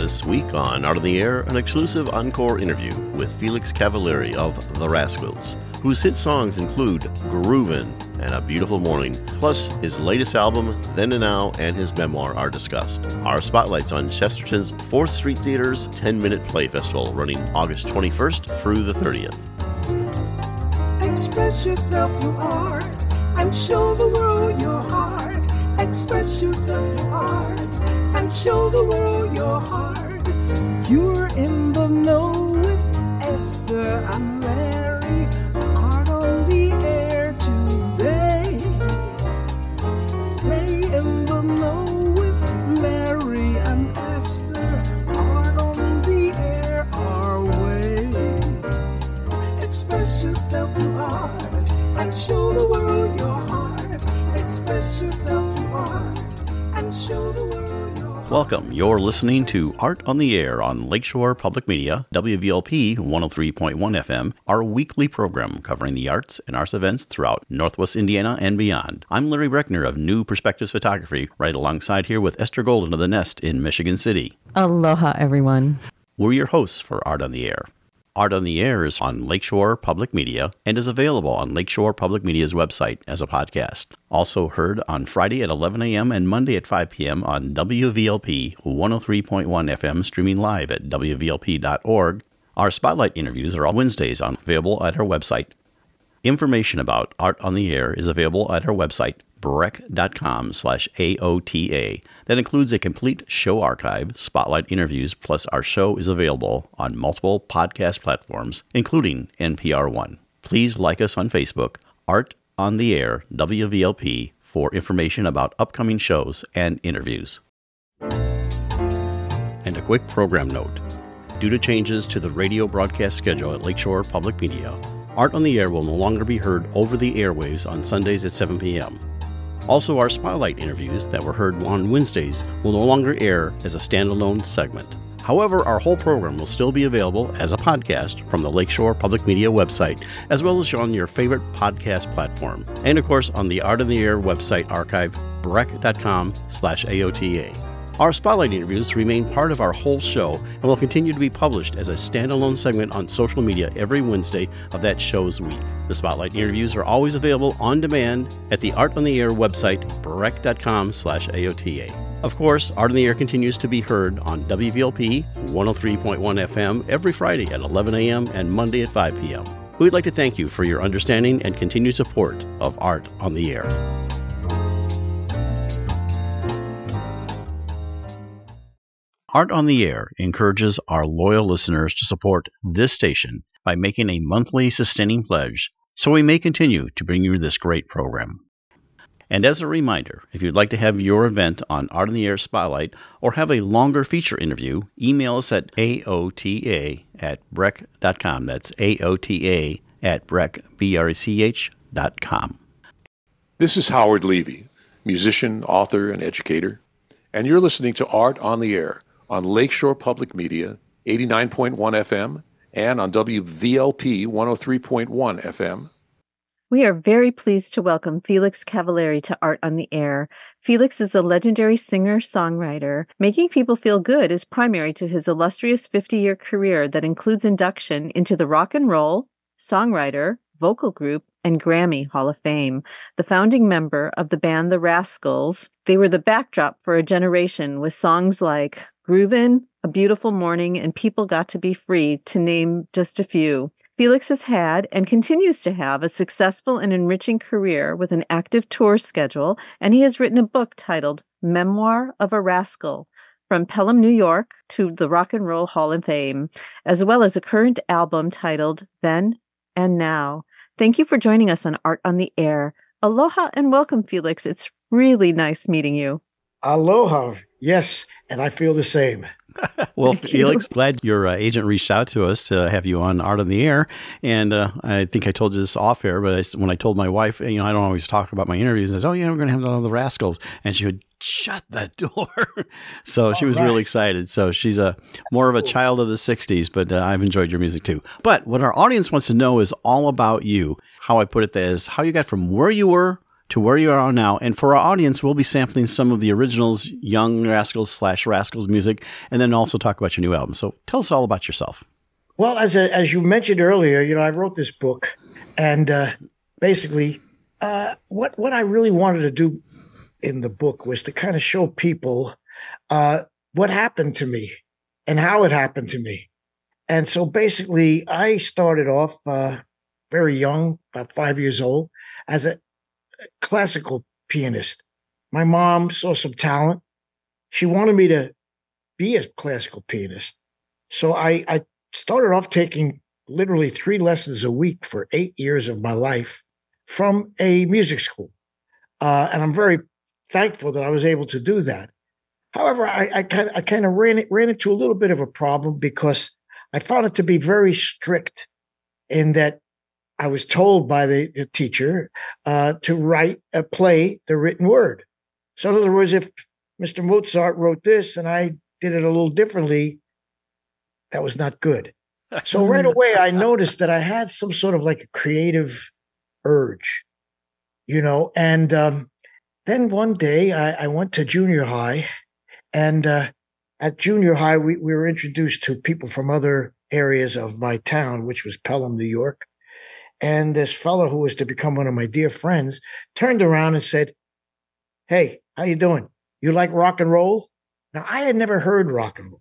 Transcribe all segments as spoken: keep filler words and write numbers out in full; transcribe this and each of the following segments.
This week on Art on the Air, an exclusive encore interview with Felix Cavaliere of The Rascals, whose hit songs include Groovin' and A Beautiful Morning, plus his latest album, Then and Now, and his memoir are discussed. Our spotlights on Chesterton's fourth Street Theater's ten-minute play festival running August twenty-first through the thirtieth. Express yourself through art and show the world your heart. Express yourself through art and show the world your heart. You're in the know with Esther and Larry. Art on the air today. Stay in the know with Larry and Esther. Art on the air our way. Express yourself through art and show the world your heart. Express yourself through art and show the world your heart. Welcome. You're listening to Art on the Air on Lakeshore Public Media, W V L P one oh three point one F M, our weekly program covering the arts and arts events throughout Northwest Indiana and beyond. I'm Larry Breckner of New Perspectives Photography, right alongside here with Esther Golden of The Nest in Michigan City. Aloha, everyone. We're your hosts for Art on the Air. Art on the Air is on Lakeshore Public Media and is available on Lakeshore Public Media's website as a podcast. Also heard on Friday at eleven a.m. and Monday at five p.m. on W V L P one oh three point one F M, streaming live at W V L P dot org. Our spotlight interviews are all Wednesdays on available at our website. Information about Art on the Air is available at our website, breck.com slash AOTA. That includes a complete show archive, spotlight interviews, plus our show is available on multiple podcast platforms, including N P R One. Please like us on Facebook, Art on the Air, W V L P, for information about upcoming shows and interviews. And a quick program note. Due to changes to the radio broadcast schedule at Lakeshore Public Media, Art on the Air will no longer be heard over the airwaves on Sundays at seven p.m. Also, our spotlight interviews that were heard on Wednesdays will no longer air as a standalone segment. However, our whole program will still be available as a podcast from the Lakeshore Public Media website, as well as on your favorite podcast platform. And of course, on the Art on the Air website archive, breck.com slash AOTA. Our spotlight interviews remain part of our whole show and will continue to be published as a standalone segment on social media every Wednesday of that show's week. The spotlight interviews are always available on demand at the Art on the Air website, breck.com slash AOTA. Of course, Art on the Air continues to be heard on W V L P one oh three point one F M every Friday at eleven a.m. and Monday at five p.m. We'd like to thank you for your understanding and continued support of Art on the Air. Art on the Air encourages our loyal listeners to support this station by making a monthly sustaining pledge so we may continue to bring you this great program. And as a reminder, if you'd like to have your event on Art on the Air Spotlight or have a longer feature interview, email us at A O T A at breck dot com. That's A O T A at breck, B R E C H dot com. This is Howard Levy, musician, author, and educator, and you're listening to Art on the Air on Lakeshore Public Media, eighty-nine point one F M, and on W V L P one oh three point one F M. We are very pleased to welcome Felix Cavaliere to Art on the Air. Felix is a legendary singer-songwriter. Making people feel good is primary to his illustrious fifty-year career that includes induction into the Rock and Roll, Songwriter, Vocal Group, and Grammy Hall of Fame. The founding member of the band The Rascals, they were the backdrop for a generation with songs like Groovin', A Beautiful Morning, and People Got to Be Free, to name just a few. Felix has had and continues to have a successful and enriching career with an active tour schedule, and he has written a book titled Memoir of a Rascal, From Pelham, New York to the Rock and Roll Hall of Fame, as well as a current album titled Then and Now. Thank you for joining us on Art on the Air. Aloha and welcome, Felix. It's really nice meeting you. Aloha. Yes, and I feel the same. Well, Thank Felix, you. glad your uh, agent reached out to us to have you on Art on the Air. And uh, I think I told you this off air, but I, when I told my wife, you know, I don't always talk about my interviews, I said, oh, yeah, we're going to have the Rascals. And she would shut that door. So All she was right. really excited. So she's a more of a child of the sixties, but uh, I've enjoyed your music too. But what our audience wants to know is all about you. How I put it is how you got from where you were to where you are now. And for our audience, we'll be sampling some of the originals, Young Rascals slash Rascals music, and then also talk about your new album. So tell us all about yourself. Well, as a, as you mentioned earlier, you know, I wrote this book, and uh, basically, uh, what what I really wanted to do in the book was to kind of show people uh, what happened to me and how it happened to me. And so basically, I started off uh, very young, about five years old, as a classical pianist. My mom saw some talent. She wanted me to be a classical pianist. So I, I started off taking literally three lessons a week for eight years of my life from a music school. Uh, and I'm very thankful that I was able to do that. However, I, I kind of I kind of ran it, ran into a little bit of a problem because I found it to be very strict in that I was told by the, the teacher uh, to write a play, the written word. So in other words, if Mister Mozart wrote this and I did it a little differently, that was not good. So right away, I noticed that I had some sort of like a creative urge, you know, and um, then one day I, I went to junior high, and uh, at junior high, we, we were introduced to people from other areas of my town, which was Pelham, New York. And this fellow who was to become one of my dear friends turned around and said, "Hey, how you doing? You like rock and roll?" Now, I had never heard rock and roll.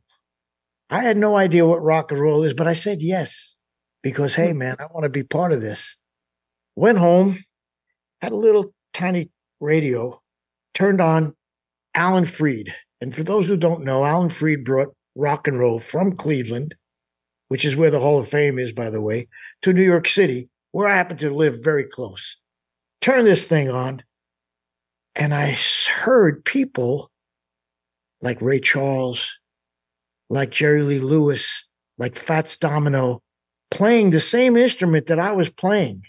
I had no idea what rock and roll is, but I said yes, because, hey, man, I want to be part of this. Went home, had a little tiny radio, turned on Alan Freed. And for those who don't know, Alan Freed brought rock and roll from Cleveland, which is where the Hall of Fame is, by the way, to New York City, where I happen to live very close. Turn this thing on, and I heard people like Ray Charles, like Jerry Lee Lewis, like Fats Domino, playing the same instrument that I was playing,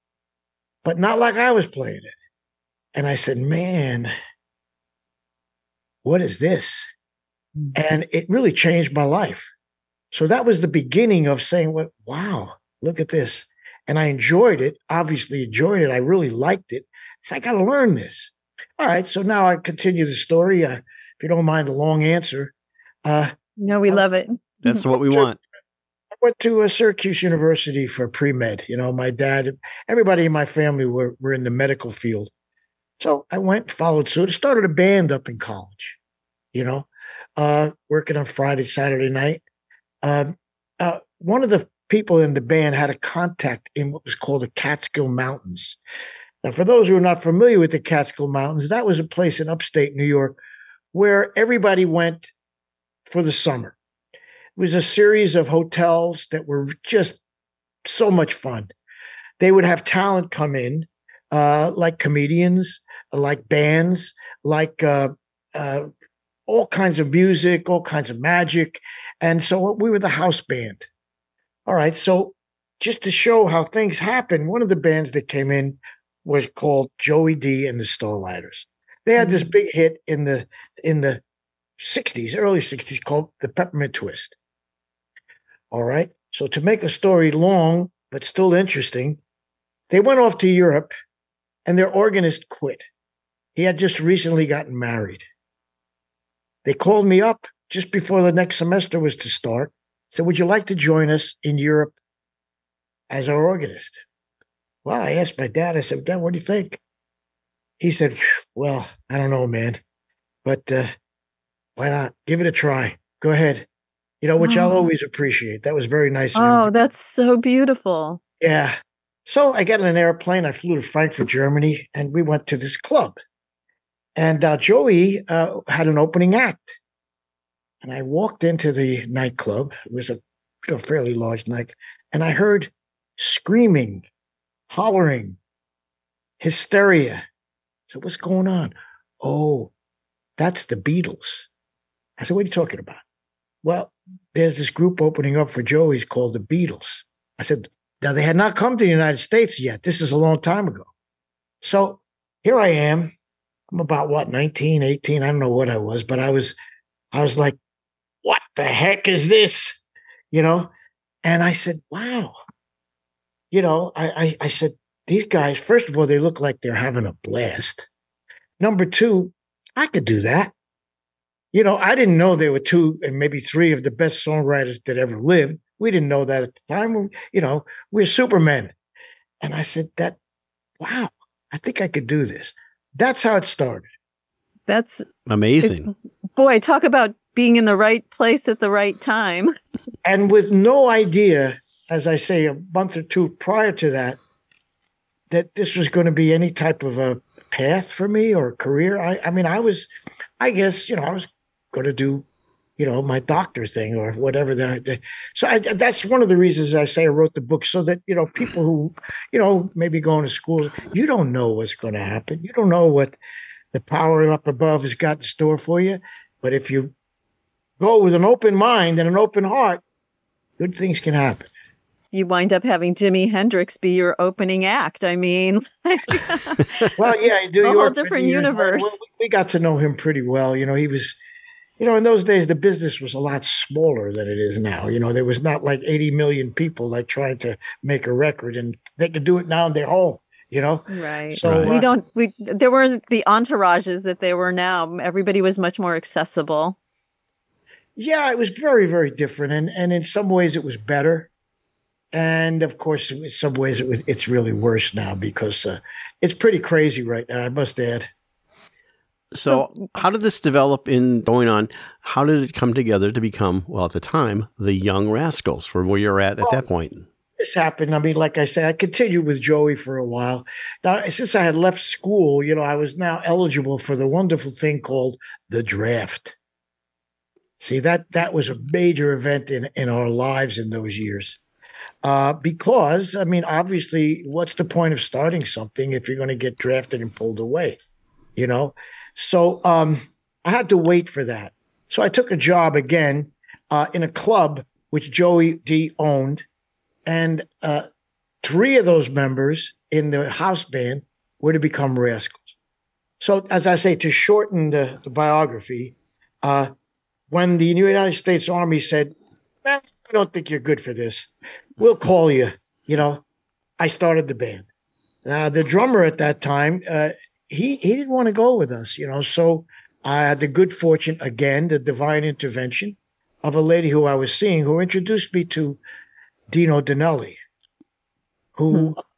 but not like I was playing it. And I said, man, what is this? And it really changed my life. So that was the beginning of saying, well, wow, look at this. And I enjoyed it, obviously enjoyed it. I really liked it. So I got to learn this. All right. So now I continue the story. Uh, if you don't mind the long answer. Uh, no, we I, love it. That's what we want. I went to uh, Syracuse University for pre-med. You know, my dad, everybody in my family were, were in the medical field. So I went, followed suit, started a band up in college, you know, uh, working on Friday, Saturday night. Um, uh, one of the people in the band had a contact in what was called the Catskill Mountains. Now, for those who are not familiar with the Catskill Mountains, that was a place in upstate New York where everybody went for the summer. It was a series of hotels that were just so much fun. They would have talent come in, uh, like comedians, like bands, like uh, uh, all kinds of music, all kinds of magic. And so we were the house band. All right. So just to show how things happen, one of the bands that came in was called Joey D and the Starlighters. They had this big hit in the in the sixties, early sixties, called the Peppermint Twist. All right. So to make a story long, but still interesting, they went off to Europe and their organist quit. He had just recently gotten married. They called me up just before the next semester was to start. Said, would you like to join us in Europe as our organist? Well, I asked my dad, I said, Dad, what do you think? He said, well, I don't know, man, but uh, why not? Give it a try. Go ahead. You know, which oh. I'll always appreciate. That was very nice of him. Oh, that's so beautiful. Yeah. So I got in an airplane. I flew to Frankfurt, Germany, and we went to this club. And uh, Joey uh, had an opening act. And I walked into the nightclub. It was a, a fairly large night. And I heard screaming, hollering, hysteria. So what's going on? Oh, that's the Beatles. I said, what are you talking about? Well, there's this group opening up for Joey's called the Beatles. I said, now they had not come to the United States yet. This is a long time ago. So here I am. I'm about, what, nineteen, eighteen? I don't know what I was, but I was, I was like, what the heck is this? You know? And I said, wow. You know, I, I, I said, these guys, first of all, they look like they're having a blast. Number two, I could do that. You know, I didn't know there were two and maybe three of the best songwriters that ever lived. We didn't know that at the time. You know, we're supermen. And I said, that, wow, I think I could do this. That's how it started. That's amazing. It, boy, talk about being in the right place at the right time. And with no idea, as I say, a month or two prior to that, that this was going to be any type of a path for me or a career. I, I mean, I was, I guess, you know, I was going to do, you know, my doctor thing or whatever. That, so I, that's one of the reasons I say I wrote the book, so that, you know, people who, you know, maybe going to school, you don't know what's going to happen. You don't know what the power up above has got in store for you. But if you go with an open mind and an open heart, good things can happen. You wind up having Jimi Hendrix be your opening act. I mean, well, yeah, do a whole different universe. Well, we got to know him pretty well. You know, he was, you know, in those days, the business was a lot smaller than it is now. You know, there was not like eighty million people like trying to make a record, and they could do it now in their home. You know, right? So right. Uh, we don't. We there weren't the entourages that there were now. Everybody was much more accessible. Yeah, it was very, very different, and and in some ways it was better. And of course, in some ways, it was, it's really worse now because uh, it's pretty crazy right now, I must add. So, So, how did this develop in going on? How did it come together to become, well, at the time, the Young Rascals, from where you're at at Well, that point? This happened. I mean, like I said, I continued with Joey for a while. Now, since I had left school, you know, I was now eligible for the wonderful thing called the draft. See, that that was a major event in, in our lives in those years. Uh, because, I mean, obviously, what's the point of starting something if you're going to get drafted and pulled away, you know? So um, I had to wait for that. So I took a job again uh, in a club which Joey D owned, and uh, three of those members in the house band were to become Rascals. So, as I say, to shorten the, the biography, uh, when the United States Army said, eh, "I don't think you're good for this, we'll call you," you know, I started the band. Now, the drummer at that time, uh, he he didn't want to go with us, you know. So I had the good fortune, again, the divine intervention of a lady who I was seeing, who introduced me to Dino Danelli, who hmm.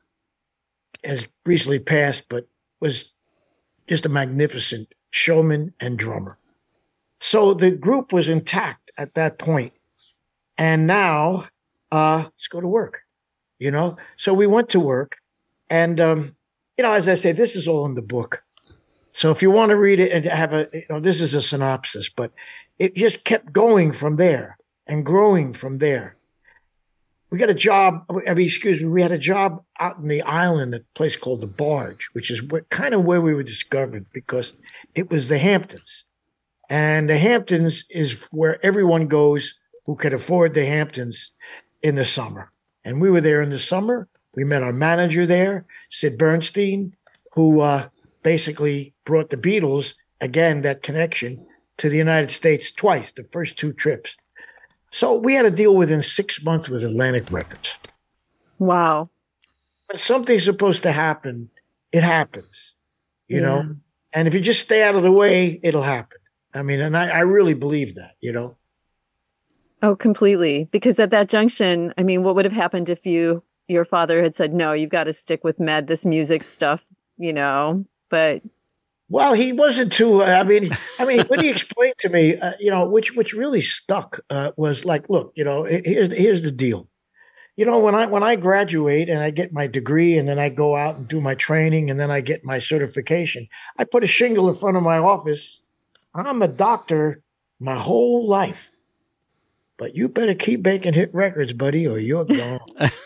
has recently passed, but was just a magnificent showman and drummer. So the group was intact at that point. And now, uh, let's go to work, you know? So we went to work. And, um, you know, as I say, this is all in the book. So if you want to read it and have a, you know, this is a synopsis, but it just kept going from there and growing from there. We got a job, I mean, excuse me, we had a job out in the island, a place called the Barge, which is where, kind of where we were discovered, because it was the Hamptons. And the Hamptons is where everyone goes who can afford the Hamptons in the summer. And we were there in the summer. We met our manager there, Sid Bernstein, who uh, basically brought the Beatles, again, that connection, to the United States twice, the first two trips. So we had a deal within six months with Atlantic Records. Wow. When something's supposed to happen, it happens, you yeah. know? And if you just stay out of the way, it'll happen. I mean, and I, I really believe that, you know? Oh, completely. Because at that junction, I mean, what would have happened if you, your father had said, no, you've got to stick with med, this music stuff, you know, but. Well, he wasn't too, I mean, I mean, when he explained to me, uh, you know, which, which really stuck uh, was like, look, you know, here's, here's the deal. You know, when I, when I graduate and I get my degree and then I go out and do my training and then I get my certification, I put a shingle in front of my office. I'm a doctor my whole life, but you better keep making hit records, buddy, or you're gone.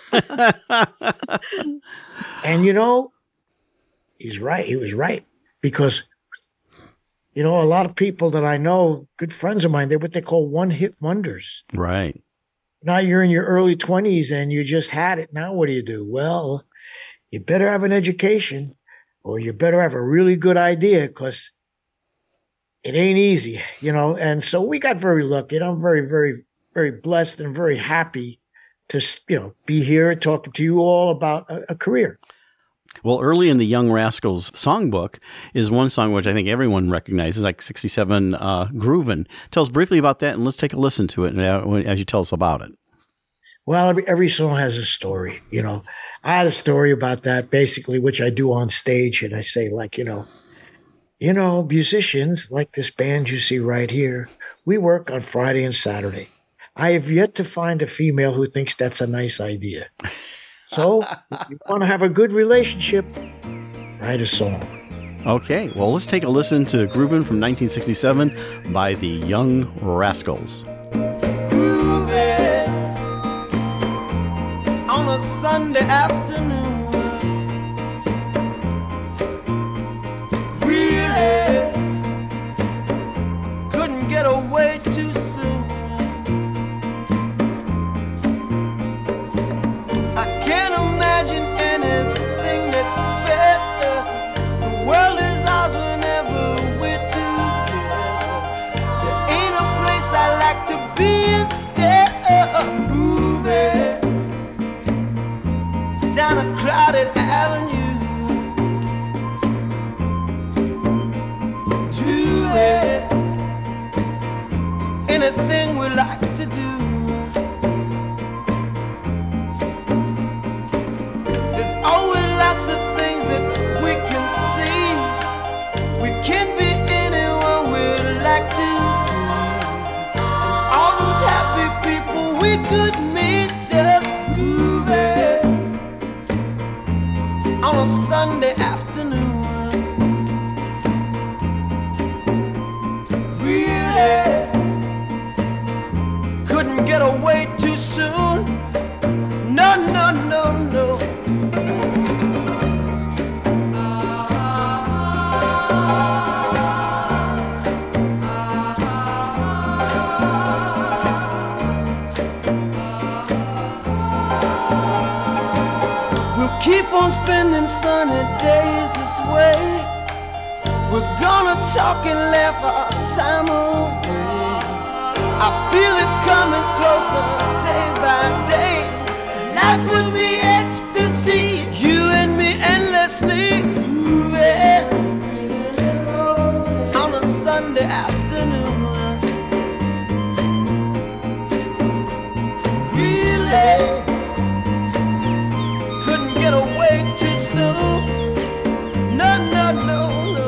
And, you know, he's right. He was right. Because, you know, a lot of people that I know, good friends of mine, they're what they call one-hit wonders. Right. Now you're in your early twenties and you just had it. Now what do you do? Well, you better have an education or you better have a really good idea, because it ain't easy, you know. And so we got very lucky. And I'm very, very, very blessed and very happy to, you know, be here talking to you all about a, a career. Well, early in the Young Rascals songbook is one song which I think everyone recognizes, like sixty-seven, uh, Groovin'. Tell us briefly about that, and let's take a listen to it as you tell us about it. Well, every, every song has a story, you know. I had a story about that, basically, which I do on stage, and I say, like, you know, you know, musicians like this band you see right here, we work on Friday and Saturday. I have yet to find a female who thinks that's a nice idea. So, if you want to have a good relationship, write a song. Okay, well, let's take a listen to Groovin' from nineteen sixty-seven by the Young Rascals. Groovin' on a Sunday afternoon, really couldn't get away too soon. I can't imagine anything that's better. The world is ours whenever we're together. There ain't a place I like to be instead of moving down a crowded avenue. Doing anything we like to do. There's always lots of things that we can see. We can be anyone we like to be. And all those happy people we could meet just moving on a Sunday afternoon. Really couldn't get away too soon. No, no, no, no. We'll keep on spending sunny days this way. We're gonna talk and laugh our time away. I feel it coming closer day by day. Life would be ecstasy, you and me endlessly moving on a Sunday afternoon. Really couldn't get away too soon. No, no, no, no.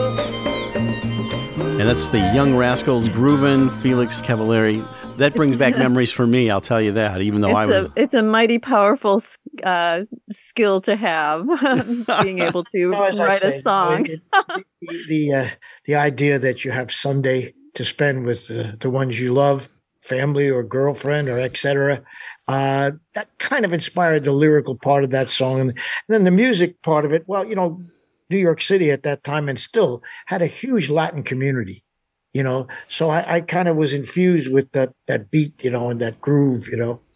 And that's the Young Rascals, Groovin', Felix Cavaliere. That brings back memories for me, I'll tell you that, even though it's I was... A, it's a mighty powerful uh, skill to have, being able to Well, as I write say, a song. it- it- the the, uh, the idea that you have Sunday to spend with uh, the ones you love, family or girlfriend or et cetera, uh, that kind of inspired the lyrical part of that song. And then the music part of it, well, you know, New York City at that time and still had a huge Latin community. You know, so I, I kind of was infused with that that beat, you know, and that groove, you know.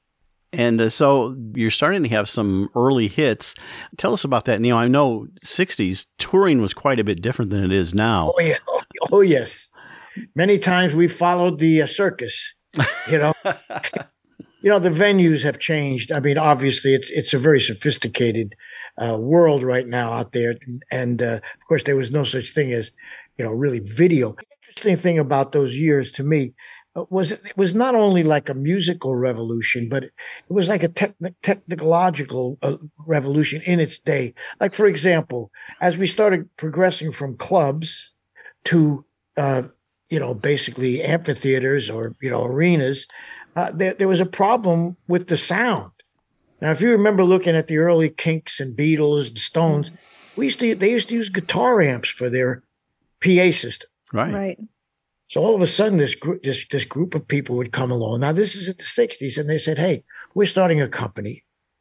And uh, so you're starting to have some early hits. Tell us about that, Neil. I know sixties touring was quite a bit different than it is now. Oh yeah, oh, oh yes. Many times we followed the uh, circus. You know, you know the venues have changed. I mean, obviously, it's it's a very sophisticated uh, world right now out there, and uh, of course, there was no such thing as, you know, really video. Interesting thing about those years to me uh, was it, it was not only like a musical revolution, but it was like a techni- technological uh, revolution in its day. Like, for example, as we started progressing from clubs to, uh, you know, basically amphitheaters or, you know, arenas, uh, there, there was a problem with the sound. Now, if you remember looking at the early Kinks and Beatles and Stones, we used to they used to use guitar amps for their P A system. Right. Right. So all of a sudden, this group, this this group of people would come along. Now, this is at the sixties, and they said, "Hey, we're starting a company.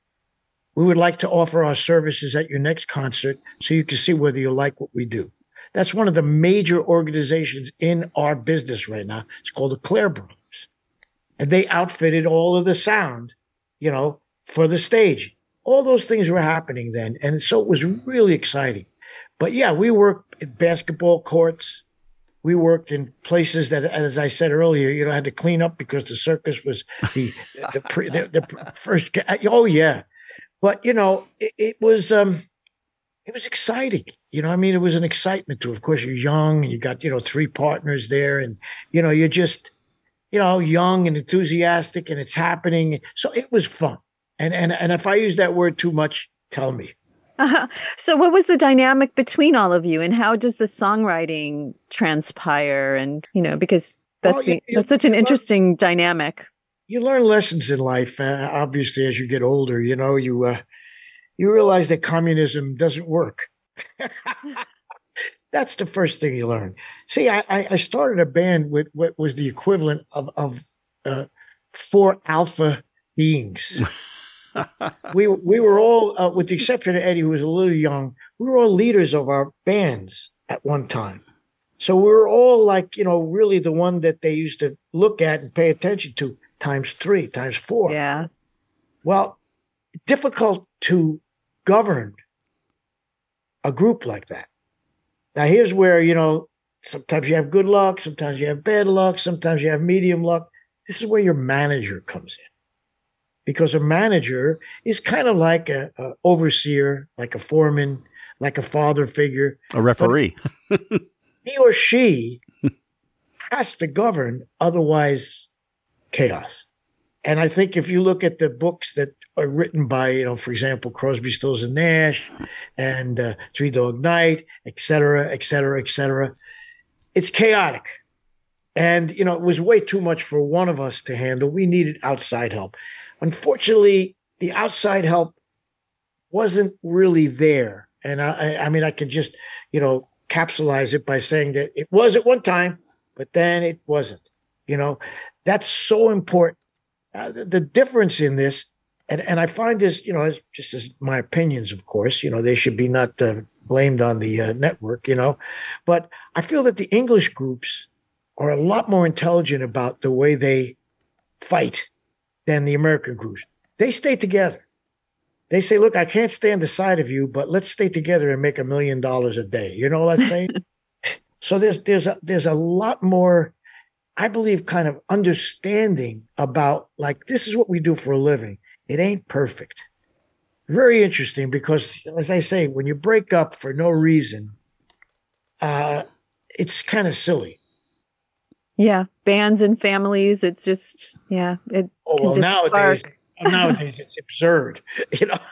We would like to offer our services at your next concert, so you can see whether you like what we do." That's one of the major organizations in our business right now. It's called the Clare Brothers, and they outfitted all of the sound, you know, for the stage. All those things were happening then, and so it was really exciting. But yeah, we worked at basketball courts. We worked in places that, as I said earlier, you know, had to clean up because the circus was the the, pre, the, the first. Oh yeah, but you know, it, it was um, it was exciting. You know, I mean, it was an excitement to, of course, you're young and you got, you know, three partners there and, you know, you're just, you know, young and enthusiastic and it's happening. So it was fun. And, and, and if I use that word too much, tell me. Uh-huh. So what was the dynamic between all of you and how does the songwriting transpire? And, you know, because that's, well, the, you, that's such an interesting learn, dynamic. You learn lessons in life, uh, obviously, as you get older. You know, you uh, you realize that communism doesn't work. That's the first thing you learn. See, I, I started a band with what was the equivalent of, of uh, four alpha beings. we we were all, uh, with the exception of Eddie, who was a little young, we were all leaders of our bands at one time. So we were all like, you know, really the one that they used to look at and pay attention to times three, times four. Yeah. Well, difficult to govern a group like that. Now, here's where, you know, sometimes you have good luck, sometimes you have bad luck, sometimes you have medium luck. This is where your manager comes in. Because a manager is kind of like a, a overseer, like a foreman, like a father figure. A referee. He or she has to govern, otherwise chaos. And I think if you look at the books that are written by, you know, for example, Crosby, Stills and Nash and uh, Three Dog Night, et cetera, et cetera, et cetera, it's chaotic. And, you know, it was way too much for one of us to handle. We needed outside help. Unfortunately, the outside help wasn't really there. And I, I mean, I can just, you know, capsulize it by saying that it was at one time, but then it wasn't. You know, that's so important. Uh, the, the difference in this, and, and I find this, you know, as, just as my opinions, of course, you know, they should be not uh, blamed on the uh, network, you know, but I feel that the English groups are a lot more intelligent about the way they fight than the American groups. They stay together. They say, look, I can't stand the side of you, but let's stay together and make a million dollars a day. You know what I'm saying? So there's there's a, there's a lot more, I believe, kind of understanding about, like, this is what we do for a living. It ain't perfect. Very interesting because, as I say, when you break up for no reason, uh, it's kind of silly. Yeah, bands and families. It's just, yeah. It oh well, nowadays, spark. nowadays it's absurd. You know.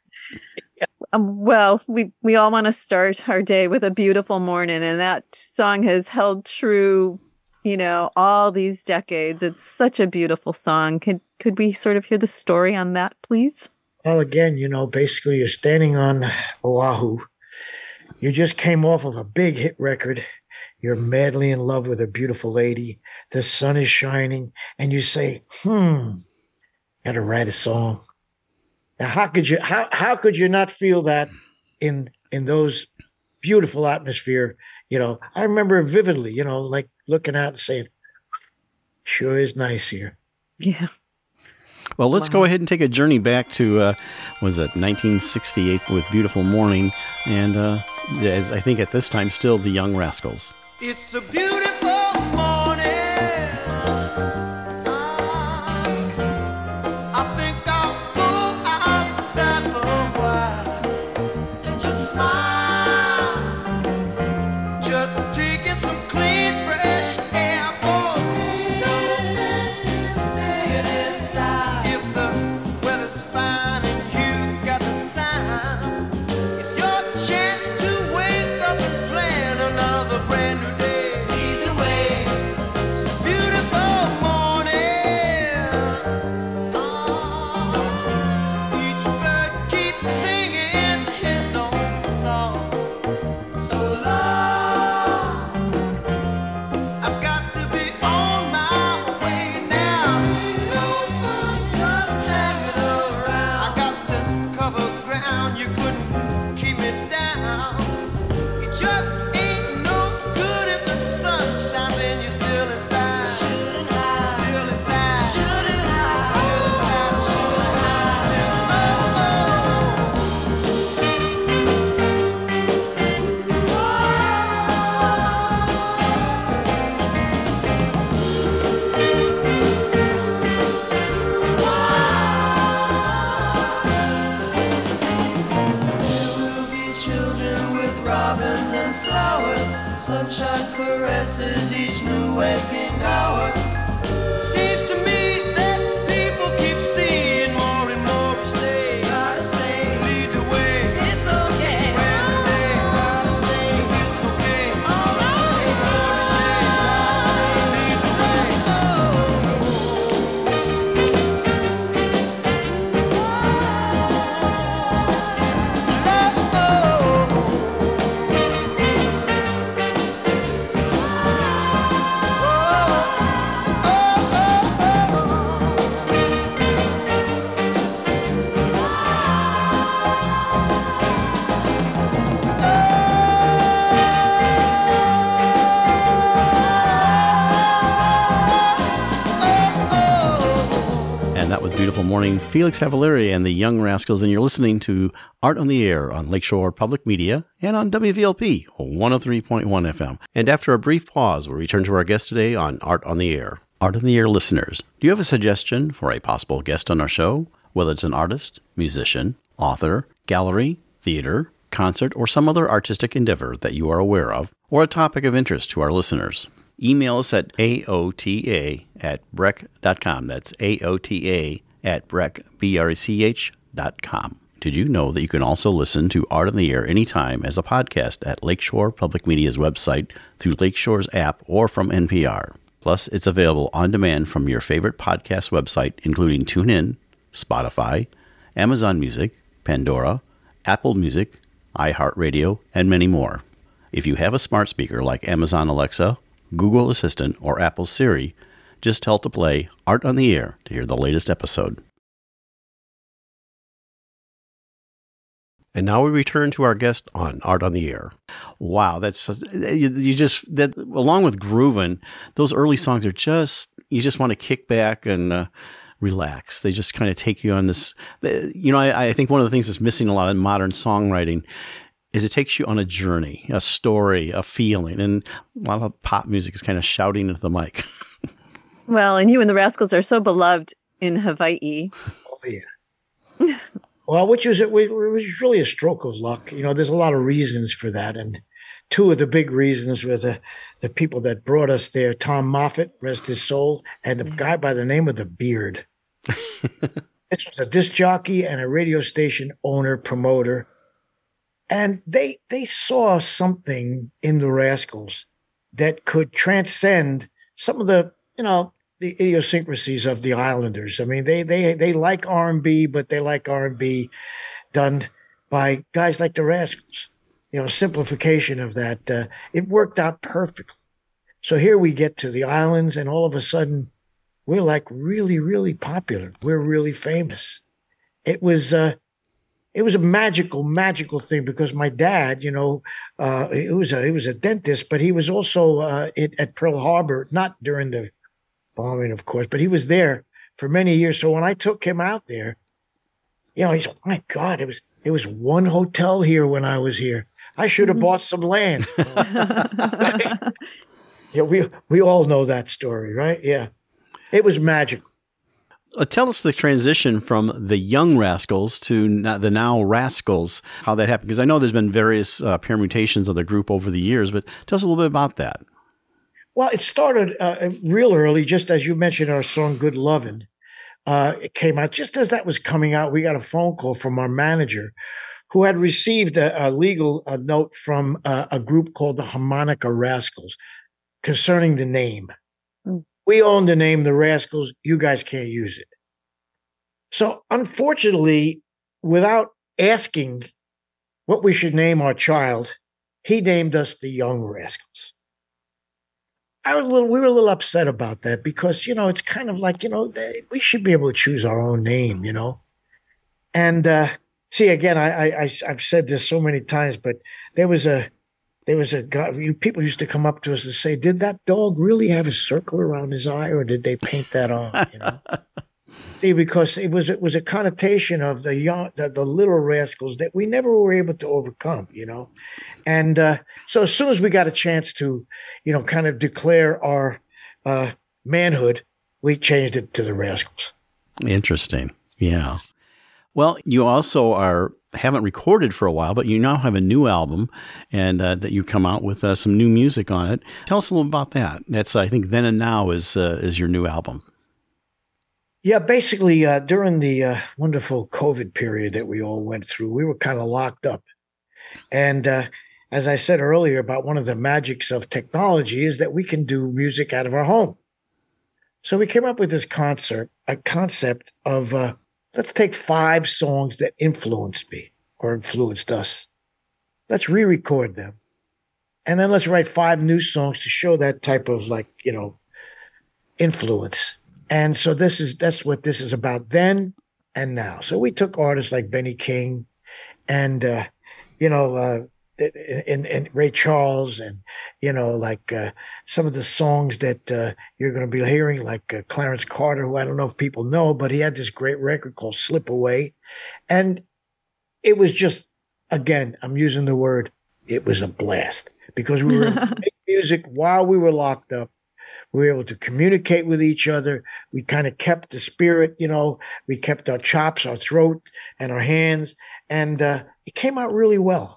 um, well, we we all want to start our day with a beautiful morning, and that song has held true. You know, all these decades. It's such a beautiful song. Could could we sort of hear the story on that, please? Well, again, you know, basically, you're standing on Oahu. You just came off of a big hit record. You're madly in love with a beautiful lady. The sun is shining. And you say, hmm, gotta write a song. Now, how could you, how, how could you not feel that in, in those beautiful atmosphere? You know, I remember vividly, you know, like looking out and saying, sure is nice here. Yeah. Well, let's wow. go ahead and take a journey back to, uh, was it nineteen sixty-eight with Beautiful Morning. And uh, as I think at this time, still the Young Rascals. It's a beautiful morning. I think I'll go outside for a while and just smile. Just taking some clean, fresh air. Oh, no sense in staying inside. If the weather's fine and you got the time, it's your chance to wake up and plan another brand new day. Sunshine caresses each new waking hour. Seems to me that people keep seeing more and more each day. Gotta say, lead the way. It's okay. Every day, gotta say, it's okay. All right. Gotta say, lead the way. And that was Beautiful Morning, Felix Cavaliere and the Young Rascals, and you're listening to Art on the Air on Lakeshore Public Media and on W V L P one oh three point one F M. And after a brief pause, we'll return to our guest today on Art on the Air. Art on the Air listeners, do you have a suggestion for a possible guest on our show? Whether it's an artist, musician, author, gallery, theater, concert, or some other artistic endeavor that you are aware of, or a topic of interest to our listeners. Email us at A O T A at brec dot com. That's A O T A at brec, B R E C H dot com. Did you know that you can also listen to Art on the Air anytime as a podcast at Lakeshore Public Media's website, through Lakeshore's app, or from N P R? Plus, it's available on demand from your favorite podcast website, including TuneIn, Spotify, Amazon Music, Pandora, Apple Music, iHeartRadio, and many more. If you have a smart speaker like Amazon Alexa, Google Assistant, or Apple Siri, just tell to play Art on the Air to hear the latest episode. And now we return to our guest on Art on the Air. Wow, that's you, you just that along with grooving, those early songs are just you just want to kick back and uh, relax. They just kind of take you on this. You know, I, I think one of the things that's missing a lot in modern songwriting is it takes you on a journey, a story, a feeling, and a lot of pop music is kind of shouting into the mic. Well, and you and the Rascals are so beloved in Hawaii. Oh, yeah. Well, which was, it was really a stroke of luck. You know, there's a lot of reasons for that. And two of the big reasons were the, the people that brought us there, Tom Moffat, rest his soul, and a guy by the name of The Beard. This was a disc jockey and a radio station owner, promoter. And they they saw something in the Rascals that could transcend some of the, you know, the idiosyncrasies of the Islanders. I mean, they they they like R and B, but they like R and B done by guys like the Rascals. You know, simplification of that. Uh, it worked out perfectly. So here we get to the islands, and all of a sudden, we're like really, really popular. We're really famous. It was... Uh, It was a magical, magical thing because my dad, you know, uh, it was a it was a dentist, but he was also uh, it, at Pearl Harbor, not during the bombing, of course, but he was there for many years. So when I took him out there, you know, he's like, my God, it was it was one hotel here when I was here. I should have bought some land. Yeah, we we all know that story, right? Yeah, it was magical. Uh, tell us the transition from the Young Rascals to na- the now Rascals, how that happened. Because I know there's been various uh, permutations of the group over the years, but tell us a little bit about that. Well, it started uh, real early, just as you mentioned our song Good Lovin'. Uh, it came out just as that was coming out. We got a phone call from our manager who had received a, a legal a note from uh, a group called the Harmonica Rascals concerning the name. Mm. We own the name, the Rascals. You guys can't use it. So unfortunately, without asking what we should name our child, he named us the Young Rascals. I was a little, we were a little upset about that because, you know, it's kind of like, you know, we should be able to choose our own name, you know. And uh, see, again, I, I, I've said this so many times, but there was a, There was a guy, people used to come up to us and say, did that dog really have a circle around his eye or did they paint that on? You know? See, because it was it was a connotation of the young, the, the little rascals that we never were able to overcome, you know? And uh, so as soon as we got a chance to, you know, kind of declare our uh, manhood, we changed it to the Rascals. Interesting. Yeah. Well, you also are haven't recorded for a while, but you now have a new album, and uh, that you come out with uh, some new music on it. Tell us a little about that. That's, I think, Then and Now is uh, is your new album. Yeah, basically, uh, during the uh, wonderful COVID period that we all went through, we were kind of locked up. And uh, as I said earlier about one of the magics of technology is that we can do music out of our home. So we came up with this concert, a concept of uh, let's take five songs that influenced me or influenced us. Let's re-record them. And then let's write five new songs to show that type of, like, you know, influence. And so this is, that's what this is about, then and now. So we took artists like Benny King and, uh, you know, uh, and, and Ray Charles, and, you know, like uh, some of the songs that uh, you're going to be hearing, like uh, Clarence Carter, who I don't know if people know, but he had this great record called Slip Away. And it was just, again, I'm using the word, it was a blast, because we were able to make music while we were locked up. We were able to communicate with each other. We kind of kept the spirit, you know, we kept our chops, our throat, and our hands. And uh, it came out really well.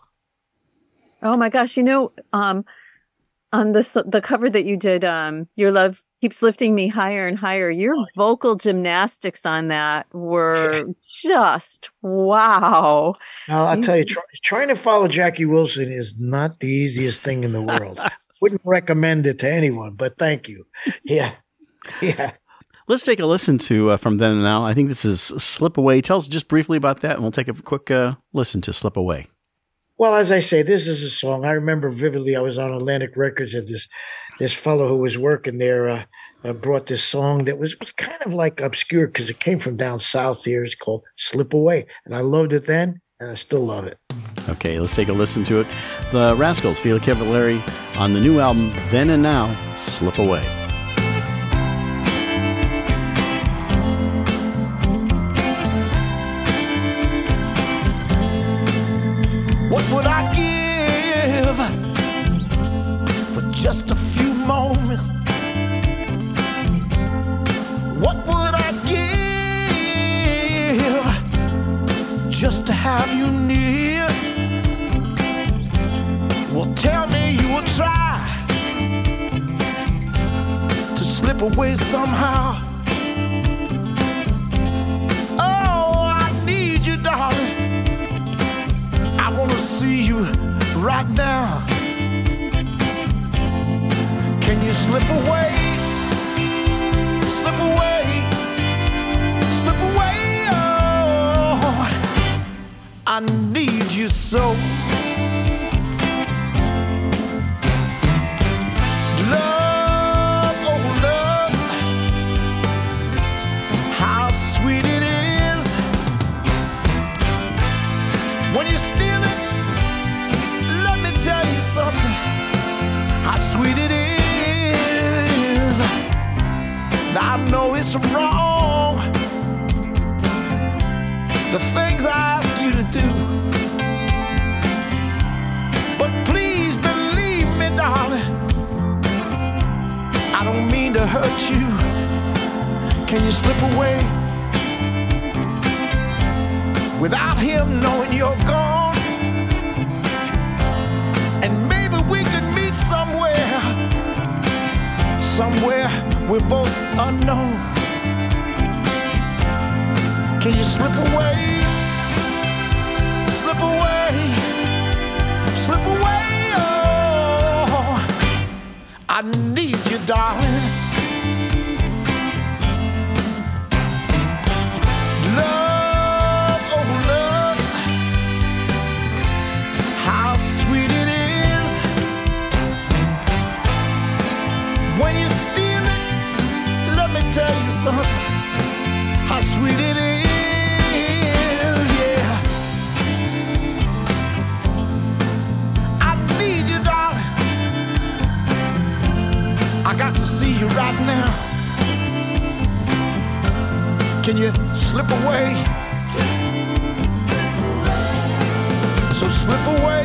Oh my gosh. You know, um, on the, the cover that you did, um, Your Love Keeps Lifting Me Higher and Higher, your oh, vocal gymnastics on that were yeah. just, wow. Now, I'll tell you, try, trying to follow Jackie Wilson is not the easiest thing in the world. Wouldn't recommend it to anyone, but thank you. Yeah. Yeah. Let's take a listen to uh, From Then and Now. I think this is Slip Away. Tell us just briefly about that, and we'll take a quick uh, listen to Slip Away. Well, as I say, this is a song I remember vividly. I was on Atlantic Records, and this this fellow who was working there uh, uh, brought this song that was, was kind of like obscure because it came from down south here. It's called Slip Away. And I loved it then, and I still love it. Okay, let's take a listen to it. The Rascals, Felix Cavaliere, on the new album, Then and Now, Slip Away. What would I give for just a few moments? What would I give just to have you near? Well, tell me you will try to slip away somehow. Oh, I need you, darling. I want to see you right now. Can you slip away? Slip away. Slip away. Oh, I need you so. Love, oh love, how sweet it is when you steal it. Let me tell you something, how sweet it is. Now I know it's wrong, the things I ask you to do, but please believe me, darling, I don't mean to hurt you. Can you slip away without him knowing you're gone? And maybe we could meet somewhere, somewhere we're both unknown. Can you slip away? Slip away. Slip away. Oh, I need you, darling. Love, oh love, how sweet it is when you steal it. Let me tell you something, how sweet it is. Yeah, I need you, darling. I got to see you right now. Can you slip away? So slip away.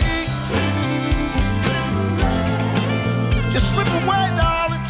Just slip away, darling.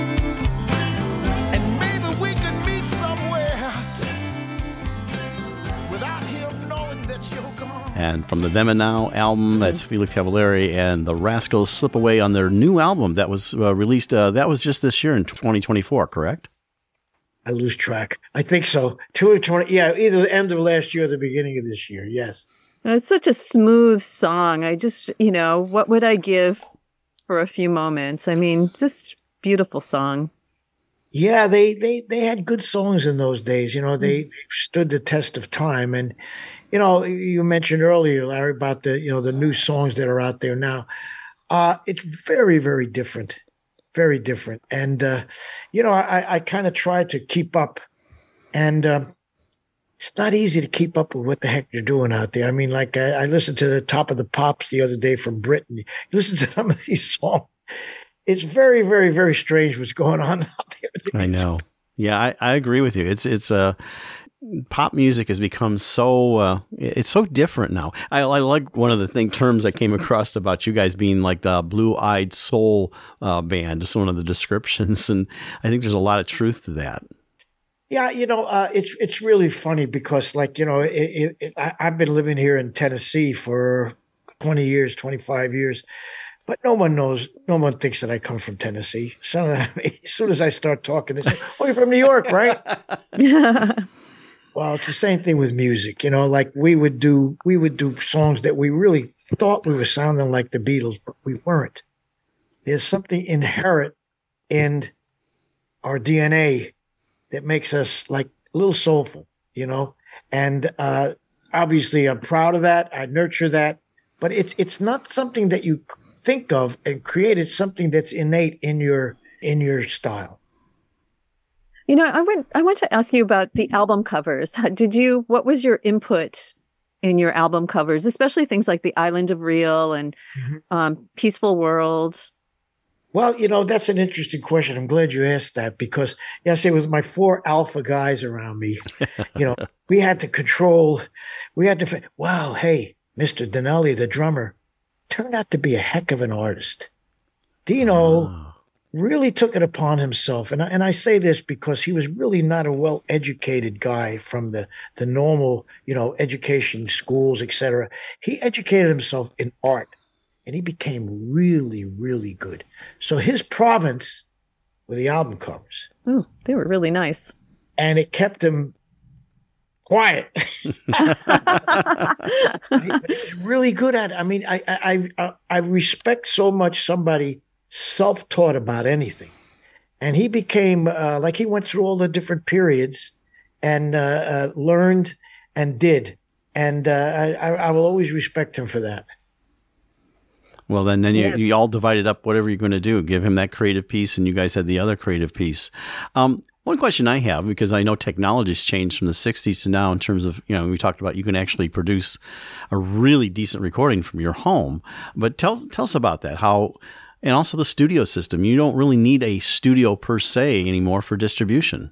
And maybe we can meet somewhere without him knowing that you're gone. And from the Them and Now album, that's Felix Cavaliere and the Rascals Slip Away on their new album that was uh, released. Uh, that was just this year in twenty twenty-four, correct? I lose track. I think so. Two twenty. Yeah, either the end of last year or the beginning of this year. Yes. It's such a smooth song. I just, you know, what would I give for a few moments? I mean, just beautiful song. Yeah, they they they had good songs in those days. You know, they, they stood the test of time. And you know, you mentioned earlier, Larry, about the you know the new songs that are out there now. Uh, it's very very different, very different. And uh, you know, I I kind of try to keep up, and uh, it's not easy to keep up with what the heck you're doing out there. I mean, like I, I listened to the Top of the Pops the other day from Britain. You listen to some of these songs. It's very, very, very strange what's going on out there. I know. Yeah, I, I agree with you. It's it's uh, pop music has become so uh, it's so different now. I, I like one of the thing terms I came across about you guys being like the blue-eyed soul uh, band. Just one of the descriptions, and I think there's a lot of truth to that. Yeah, you know, uh, it's it's really funny because, like, you know, it, it, it, I, I've been living here in Tennessee for twenty years, twenty-five years. But no one knows, no one thinks that I come from Tennessee. So I mean, as soon as I start talking, they say, oh, you're from New York, right? Well, it's the same thing with music. You know, like we would do, we would do songs that we really thought we were sounding like the Beatles, but we weren't. There's something inherent in our D N A that makes us like a little soulful, you know? And uh, obviously I'm proud of that. I nurture that. But it's it's not something that you think of and create. It's something that's innate in your in your style. You know, I went I want to ask you about the album covers. Did you what was your input in your album covers, especially things like The Island of Real and mm-hmm. um, Peaceful World? Well, you know, that's an interesting question. I'm glad you asked that because, yes, it was my four alpha guys around me. You know, we had to control, we had to, wow, hey, Mister Donnelly, the drummer, turned out to be a heck of an artist. Dino oh. really took it upon himself. And I, and I say this because he was really not a well-educated guy from the, the normal, you know, education, schools, et cetera. He educated himself in art, and he became really, really good. So his province were the album covers. Ooh, they were really nice. And it kept him quiet. He's really good at it. I mean, I, I I I respect so much somebody self-taught about anything. And he became, uh, like he went through all the different periods and uh, uh, learned and did. And uh, I, I will always respect him for that. Well, then, then you, Yeah. you all divided up whatever you're going to do. Give him that creative piece, and you guys had the other creative piece. Um, one question I have, because I know technology's changed from the sixties to now in terms of, you know, we talked about you can actually produce a really decent recording from your home. But tell tell us about that. How, and also the studio system. You don't really need a studio per se anymore for distribution.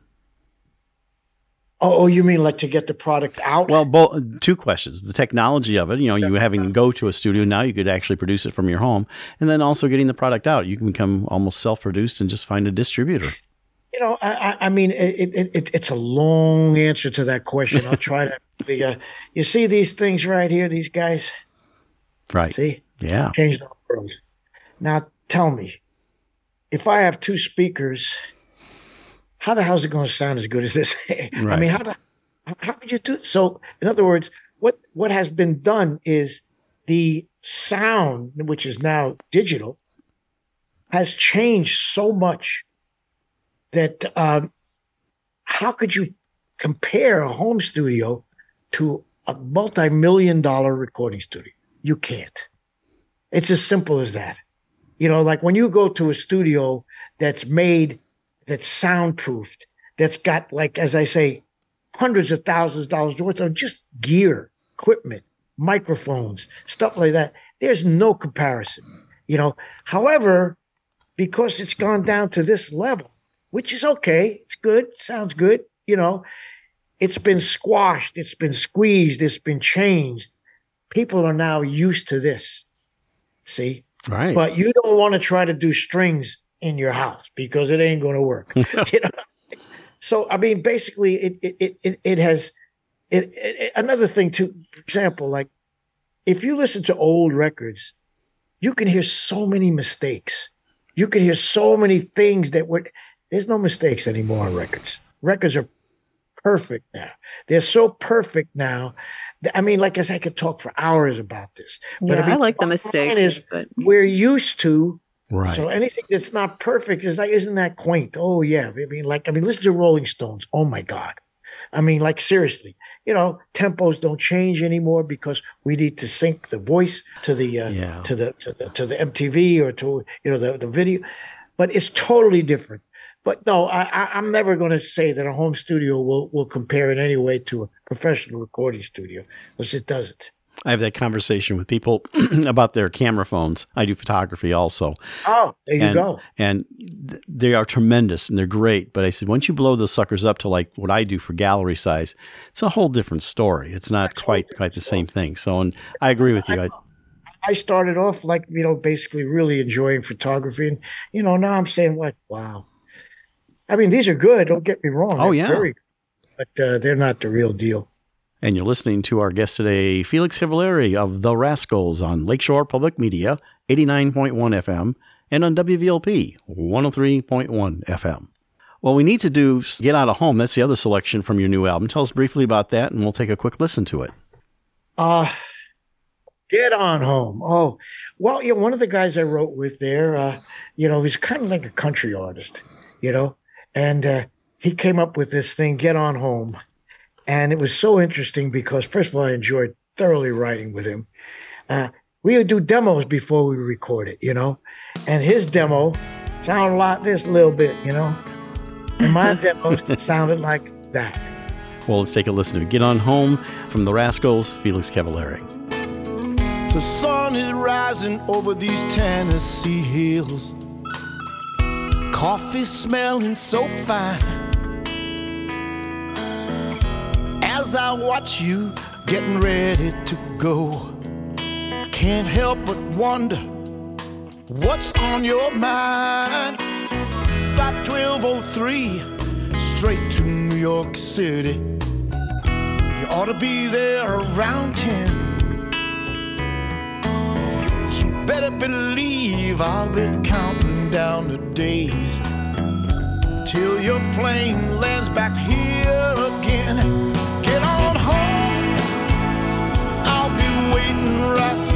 Oh, oh, you mean like to get the product out? Well, both, two questions. The technology of it, you know, you having to go to a studio, now you could actually produce it from your home. And then also getting the product out. You can become almost self-produced and just find a distributor. You know, I, I mean, it, it, it, it's a long answer to that question. I'll try to. The, uh, you see these things right here, these guys? Right. See? Yeah. Changed the world. Now, tell me, if I have two speakers, how the hell's it going to sound as good as this? I Right. mean, how do, how could you do it? So, in other words, what what has been done is the sound, which is now digital, has changed so much that um, how could you compare a home studio to a multi-million dollar recording studio? You can't. It's as simple as that. You know, like when you go to a studio that's made, that's soundproofed, that's got, like, as I say, hundreds of thousands of dollars worth of just gear, equipment, microphones, stuff like that. There's no comparison, you know. However, because it's gone down to this level, which is okay, it's good, sounds good, you know, it's been squashed, it's been squeezed, it's been changed. People are now used to this, see? Right. But you don't want to try to do strings in your house because it ain't going to work. You know? So, I mean, basically, it it it it has it, it. Another thing, too, for example, like if you listen to old records, you can hear so many mistakes. You can hear so many things that were, there's no mistakes anymore on records. Records are perfect now. They're so perfect now. I mean, like I said, I could talk for hours about this. Yeah, but I, mean, I like the mistakes. Is but... We're used to, right. So anything that's not perfect is like, isn't that quaint? Oh, yeah. I mean, like, I mean, listen to Rolling Stones. Oh, my God. I mean, like, seriously, you know, tempos don't change anymore because we need to sync the voice to the, uh, yeah. to the, to the, to the M T V or to, you know, the, the video, but it's totally different. But no, I, I, I'm never going to say that a home studio will, will compare in any way to a professional recording studio, because it doesn't. I have that conversation with people about their camera phones. I do photography also. Oh, there you and, go. And th- they are tremendous and they're great. But I said, once you blow those suckers up to like what I do for gallery size, it's a whole different story. It's not That's quite quite the story. Same thing. So, and I agree with you. I, I, I started off like, you know, basically really enjoying photography. And, you know, now I'm saying, what, wow. I mean, these are good. Don't get me wrong. Oh, they're yeah. Very good, but uh, they're not the real deal. And you're listening to our guest today, Felix Cavaliere of The Rascals on Lakeshore Public Media, eighty-nine point one F M, and on W V L P, one oh three point one F M. Well, we need to do Get Out of Home. That's the other selection from your new album. Tell us briefly about that, and we'll take a quick listen to it. Uh, Get On Home. Oh, well, you know, one of the guys I wrote with there, uh, you know, he's kind of like a country artist, you know, and uh, he came up with this thing, Get On Home. And it was so interesting because, first of all, I enjoyed thoroughly writing with him. Uh, we would do demos before we record it, you know, and his demo sounded like this a little bit, you know, and my demo sounded like that. Well, let's take a listen to Get On Home from The Rascals, Felix Cavaliere. The sun is rising over these Tennessee hills. Coffee smelling so fine. As I watch you getting ready to go, can't help but wonder what's on your mind. Flight twelve oh three, straight to New York City. You ought to be there around ten. You better believe I'll be counting down the days till your plane lands back here again. Get on home, I'll be waiting right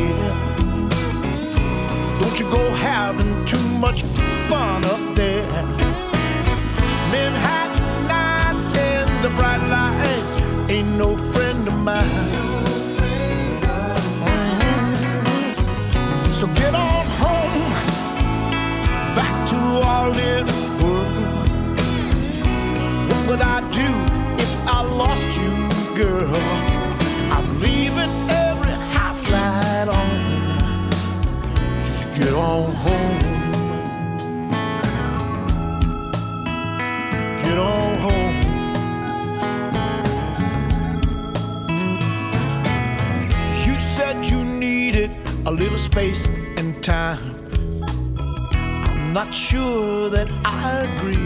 here. Don't you go having too much fun up there. Manhattan nights and the bright lights ain't no friend of mine. Mm-hmm. So get on home, back to our little world. What would I do if I lost you, girl? I'm leaving every house light on. Just get on home. Get on home. You said you needed a little space and time. I'm not sure that I agree.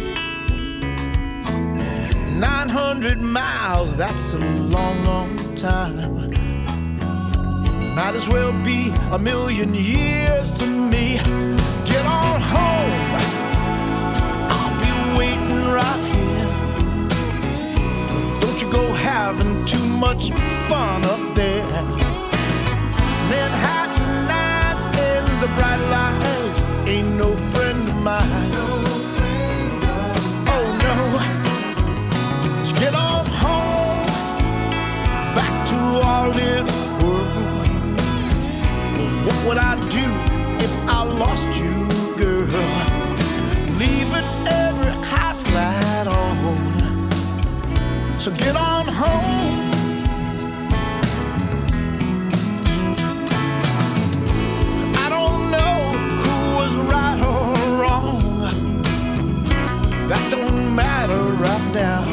nine hundred miles, that's a long, long time. It might as well be a million years to me. Get on home, I'll be waiting right here. Don't you go having too much fun up there. Manhattan nights and the bright lights ain't no friend of mine. Oh no. Get on home, back to our little world. What would I do if I lost you, girl? Leaving every house light on. So get on home. I don't know who was right or wrong. That don't matter right now.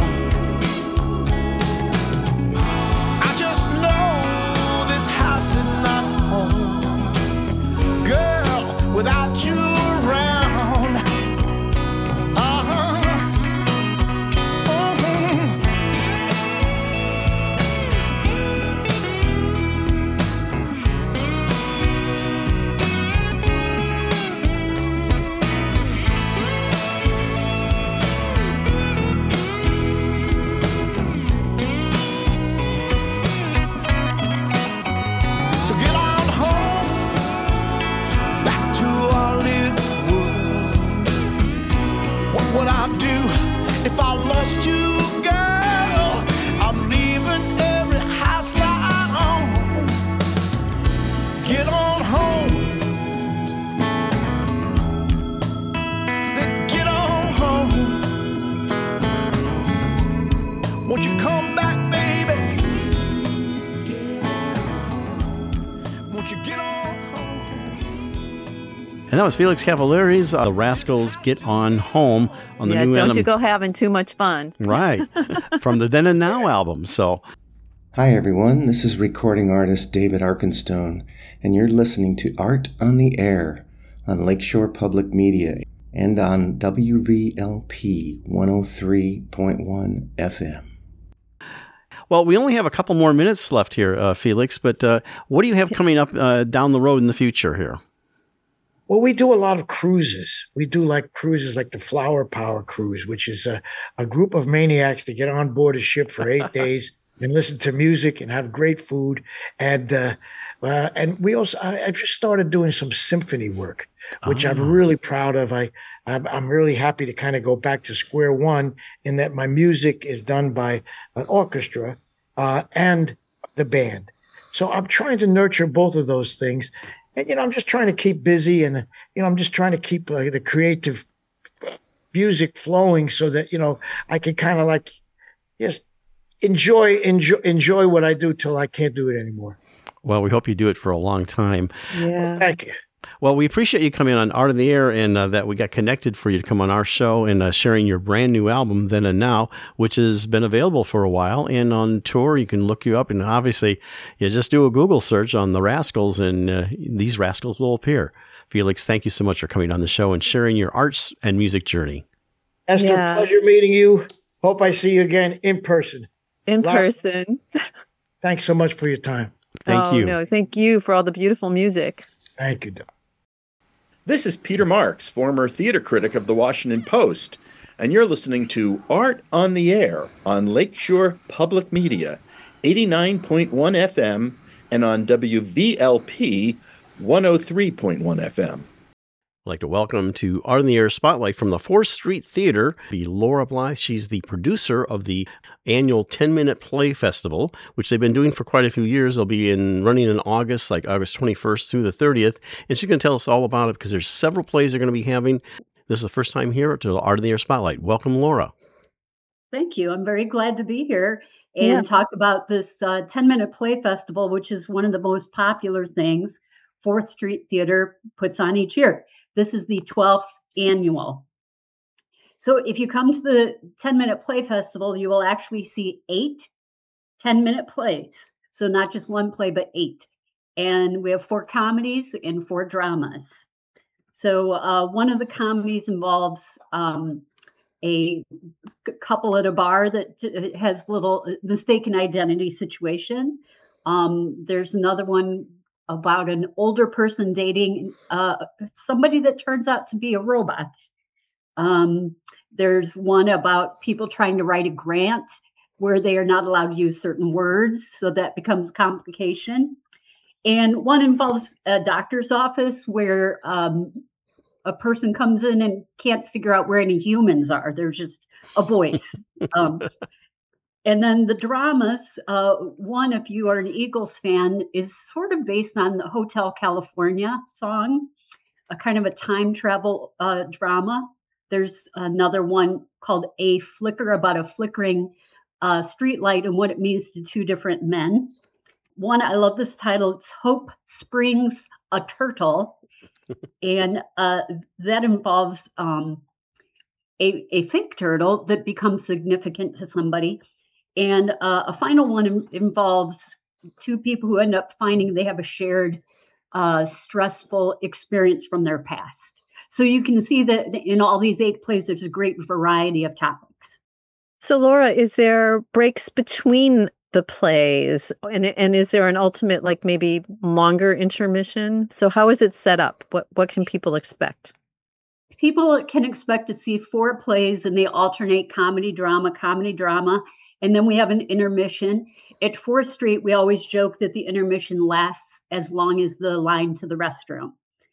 Without you around, uh-huh, uh-huh. Won't you come back, baby? Won't you get on home? And that was Felix Cavallari's uh, The Rascals Get On Home on the yeah, new don't Anim- you go having too much fun. Right. From the Then and Now album. So, hi everyone, this is recording artist David Arkenstone, and you're listening to Art on the Air on Lakeshore Public Media and on W V L P one oh three point one F M. well, we only have a couple more minutes left here, uh, Felix, but uh, what do you have coming up uh, down the road in the future here? Well, we do a lot of cruises. We do like cruises like the Flower Power Cruise, which is a, a group of maniacs that get on board a ship for eight days and listen to music and have great food. And uh, uh, and we also, I, I've just started doing some symphony work, which oh. I'm really proud of. I, I'm, I'm really happy to kind of go back to square one in that my music is done by an orchestra uh, and the band. So I'm trying to nurture both of those things. And, you know, I'm just trying to keep busy and, you know, I'm just trying to keep uh, the creative music flowing so that, you know, I can kind of like, yes, enjoy, enjoy, enjoy what I do till I can't do it anymore. Well, we hope you do it for a long time. Yeah. Well, thank you. Well, we appreciate you coming on Art on the Air and uh, that we got connected for you to come on our show and uh, sharing your brand new album, Then and Now, which has been available for a while and on tour. You can look you up, and obviously you just do a Google search on the Rascals and uh, these Rascals will appear. Felix, thank you so much for coming on the show and sharing your arts and music journey. Esther, Yeah. pleasure meeting you. Hope I see you again in person. In Lot- person. Thank so much for your time. Thank oh, you. No, thank you for all the beautiful music. Thank you, Doc. This is Peter Marks, former theater critic of the Washington Post, and you're listening to Art on the Air on Lakeshore Public Media, eighty-nine point one F M, and on W V L P one oh three point one F M. I'd like to welcome to Art on the Air Spotlight from the fourth Street Theater, be Laura Blythe. She's the producer of the annual ten-minute Play Festival, which they've been doing for quite a few years. They'll be in running in August, like August twenty-first through the thirtieth, and she's going to tell us all about it because there's several plays they're going to be having. This is the first time here to Art on the Air Spotlight. Welcome, Laura. Thank you. I'm very glad to be here and Yeah. talk about this uh, ten-minute Play Festival, which is one of the most popular things fourth Street Theater puts on each year. This is the twelfth annual. So if you come to the ten-minute Play Festival, you will actually see eight ten-minute plays. So not just one play, but eight. And we have four comedies and four dramas. So uh, one of the comedies involves um, a c- couple at a bar that t- has little mistaken identity situation. Um, there's another one about an older person dating uh, somebody that turns out to be a robot. Um, there's one about people trying to write a grant where they are not allowed to use certain words, so that becomes a complication. And one involves a doctor's office where um, a person comes in and can't figure out where any humans are. There's just a voice. um, And then the dramas, uh, one, if you are an Eagles fan, is sort of based on the Hotel California song, a kind of a time travel uh, drama. There's another one called A Flicker, about a flickering uh, streetlight and what it means to two different men. One, I love this title. It's Hope Springs a Turtle. and uh, that involves um, a, a fake turtle that becomes significant to somebody. And uh, a final one in- involves two people who end up finding they have a shared uh, stressful experience from their past. So you can see that in all these eight plays, there's a great variety of topics. So, Laura, is there breaks between the plays? And, and is there an ultimate, like maybe longer intermission? So how is it set up? What, what can people expect? People can expect to see four plays, and they alternate comedy, drama, comedy, drama. And then we have an intermission. At fourth Street, we always joke that the intermission lasts as long as the line to the restroom.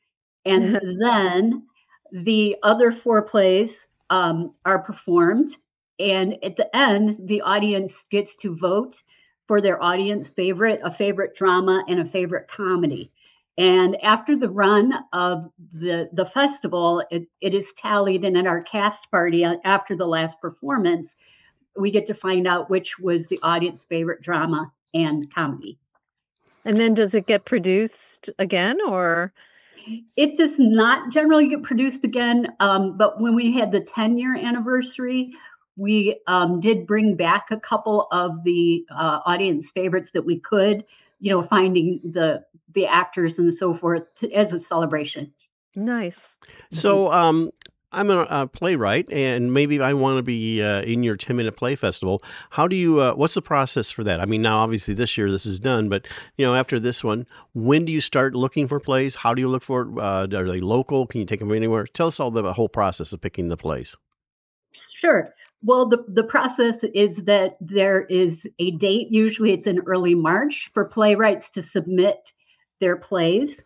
And then the other four plays um, are performed. And at the end, the audience gets to vote for their audience favorite, a favorite drama, and a favorite comedy. And after the run of the, the festival, it, it is tallied. And at our cast party after the last performance, we get to find out which was the audience favorite drama and comedy. And then does it get produced again, or? It does not generally get produced again, um, but when we had the ten-year anniversary, we um, did bring back a couple of the uh, audience favorites that we could, you know, finding the the actors and so forth to, as a celebration. Nice. So um, I'm a, a playwright, and maybe I want to be uh, in your ten-minute play festival. How do you? Uh, what's the process for that? I mean, now obviously this year this is done, but you know, after this one, when do you start looking for plays? How do you look for it? Uh, are they local? Can you take them anywhere? Tell us all the whole process of picking the plays. Sure. Well, the, the process is that there is a date, usually it's in early March, for playwrights to submit their plays.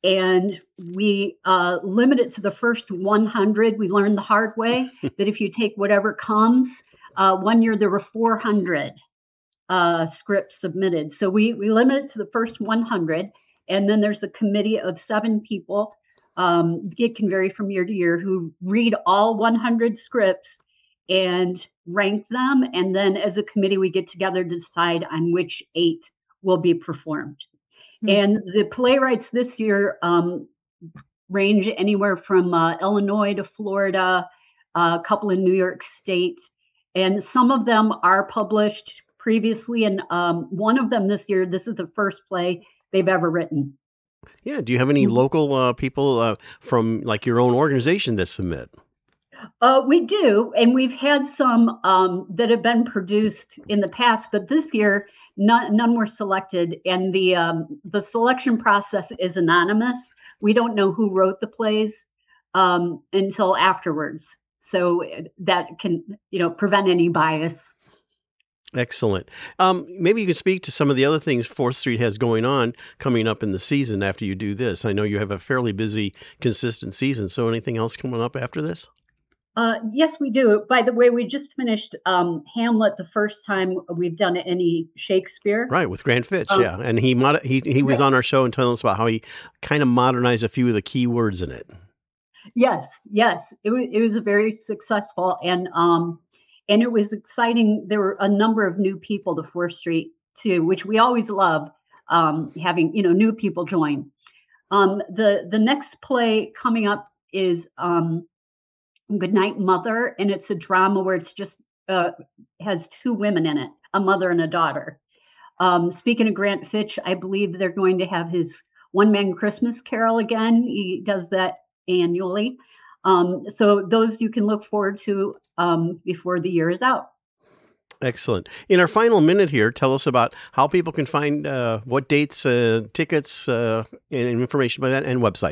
And we uh, limit it to the first one hundred. We learned the hard way that if you take whatever comes, uh, one year there were four hundred uh, scripts submitted. So we, we limit it to the first one hundred. And then there's a committee of seven people. Um, it can vary from year to year, who read all one hundred scripts and rank them. And then as a committee, we get together to decide on which eight will be performed. Mm-hmm. And the playwrights this year um, range anywhere from uh, Illinois to Florida, uh, a couple in New York State. And some of them are published previously. And um, one of them this year, this is the first play they've ever written. Yeah. Do you have any mm-hmm. local uh, people uh, from like your own organization that submit? Uh, we do, and we've had some um, that have been produced in the past, but this year none, none were selected, and the um, the selection process is anonymous. We don't know who wrote the plays um, until afterwards, so that can you know prevent any bias. Excellent. Um, maybe you can speak to some of the other things fourth Street has going on coming up in the season after you do this. I know you have a fairly busy, consistent season, so anything else coming up after this? Uh, yes, we do. By the way, we just finished um, Hamlet the first time we've done any Shakespeare. Right, with Grant Fitch, um, yeah. And he mod- he he was right. on our show and telling us about how he kind of modernized a few of the key words in it. Yes, yes. It, w- it was very successful, and um, and it was exciting. There were a number of new people to fourth Street, too, which we always love, um, having you know new people join. Um, the, the next play coming up is... Um, Goodnight Mother, and it's a drama where it's just uh, has two women in it, a mother and a daughter. Um, speaking of Grant Fitch, I believe they're going to have his One Man Christmas Carol again. He does that annually. Um, so those you can look forward to um, before the year is out. Excellent. In our final minute here, tell us about how people can find uh, what dates, uh, tickets, uh, and information about that, and website.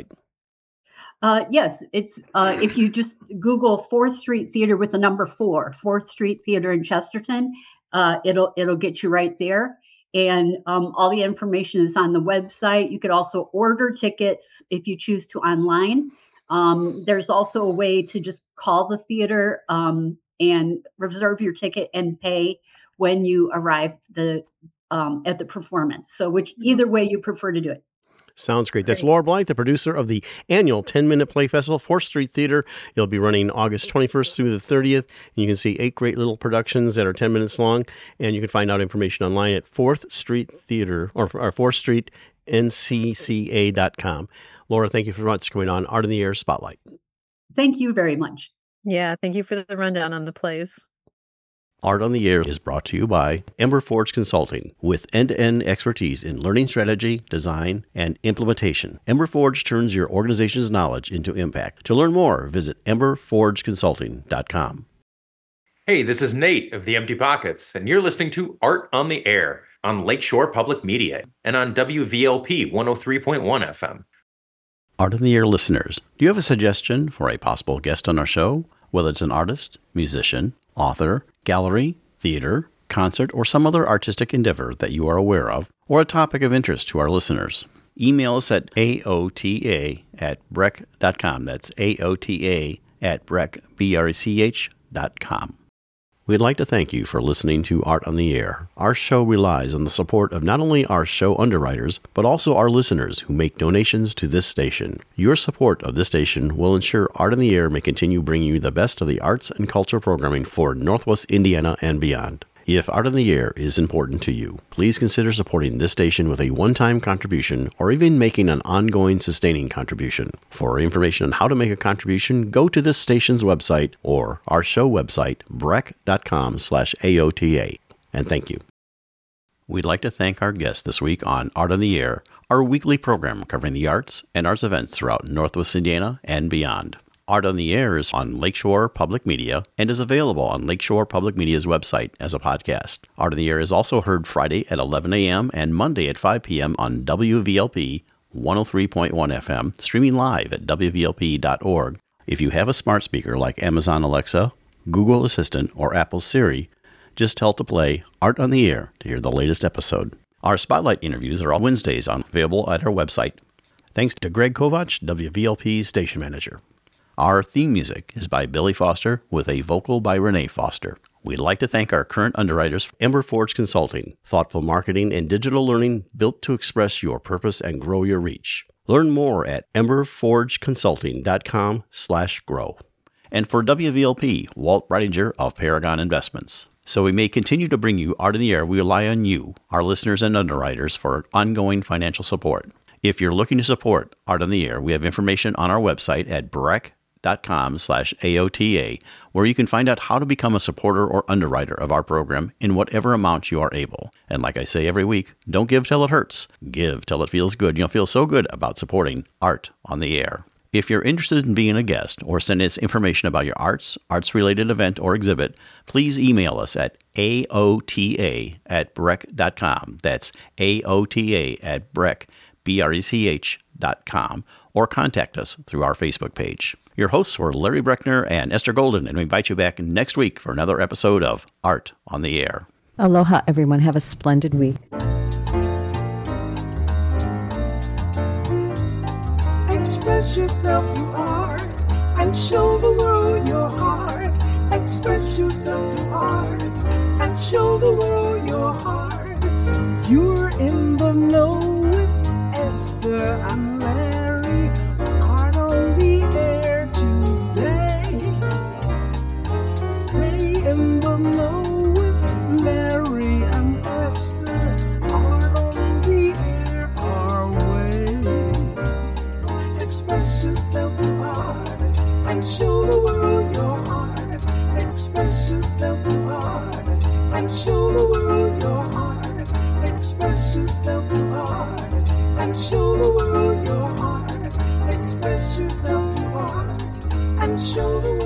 Uh, yes, it's uh, if you just Google fourth Street Theater with the number four, fourth Street Theater in Chesterton, uh, it'll it'll get you right there. And um, all the information is on the website. You could also order tickets if you choose to online. Um, there's also a way to just call the theater um, and reserve your ticket and pay when you arrive the um, at the performance. So which either way you prefer to do it. Sounds great. That's Laura Blythe, the producer of the annual ten-minute play festival, fourth Street Theater. It'll be running August twenty-first through the thirtieth. And you can see eight great little productions that are ten minutes long. And you can find out information online at fourth Street Theater or, or fourth Street N C C A dot com. Laura, thank you for what's going on Art in the Air Spotlight. Thank you very much. Yeah, thank you for the rundown on the plays. Art on the Air is brought to you by Ember Forge Consulting, with end-to-end expertise in learning strategy, design, and implementation. Ember Forge turns your organization's knowledge into impact. To learn more, visit ember forge consulting dot com. Hey, this is Nate of the Empty Pockets, and you're listening to Art on the Air on Lakeshore Public Media and on W V L P one oh three point one F M. Art on the Air listeners, do you have a suggestion for a possible guest on our show? Whether it's an artist, musician, author, gallery, theater, concert, or some other artistic endeavor that you are aware of, or a topic of interest to our listeners, email us at A O T A at brech dot com. That's A O T A at brech, B R E C H dot com. We'd like to thank you for listening to Art on the Air. Our show relies on the support of not only our show underwriters, but also our listeners who make donations to this station. Your support of this station will ensure Art on the Air may continue bringing you the best of the arts and culture programming for Northwest Indiana and beyond. If Art on the Air is important to you, please consider supporting this station with a one-time contribution or even making an ongoing sustaining contribution. For information on how to make a contribution, go to this station's website or our show website, breck.com slash AOTA. And thank you. We'd like to thank our guest this week on Art on the Air, our weekly program covering the arts and arts events throughout Northwest Indiana and beyond. Art on the Air is on Lakeshore Public Media and is available on Lakeshore Public Media's website as a podcast. Art on the Air is also heard Friday at eleven a.m. and Monday at five p.m. on W V L P one oh three point one F M, streaming live at W V L P dot org. If you have a smart speaker like Amazon Alexa, Google Assistant, or Apple Siri, just tell to play Art on the Air to hear the latest episode. Our Spotlight interviews are all Wednesdays on available at our website. Thanks to Greg Kovach, W V L P's station manager. Our theme music is by Billy Foster with a vocal by Renee Foster. We'd like to thank our current underwriters, Ember Forge Consulting, thoughtful marketing and digital learning built to express your purpose and grow your reach. Learn more at emberforgeconsulting.com slash grow. And for W V L P, Walt Reidinger of Paragon Investments. So we may continue to bring you Art in the Air, we rely on you, our listeners and underwriters, for ongoing financial support. If you're looking to support Art on the Air, we have information on our website at breck dot com slash A O T A, where you can find out how to become a supporter or underwriter of our program in whatever amount you are able. And like I say every week, don't give till it hurts. Give till it feels good. You'll feel so good about supporting Art on the Air. If you're interested in being a guest or send us information about your arts, arts-related event, or exhibit, please email us at A O T A at breck dot com. That's A O T A at breck, B R E C H dot com, or contact us through our Facebook page. Your hosts were Larry Breckner and Esther Golden, and we invite you back next week for another episode of Art on the Air. Aloha, everyone. Have a splendid week. Express yourself through art and show the world your heart. Express yourself through art and show the world your heart. You're in the know with Esther and Larry. Art on the Air today. Stay in the know with Larry and Esther. Art on the Air our way. Express yourself through art and show the world your heart. Express yourself through art and show the world your heart. Express yourself through art and show the world your heart. Express yourself through art and show the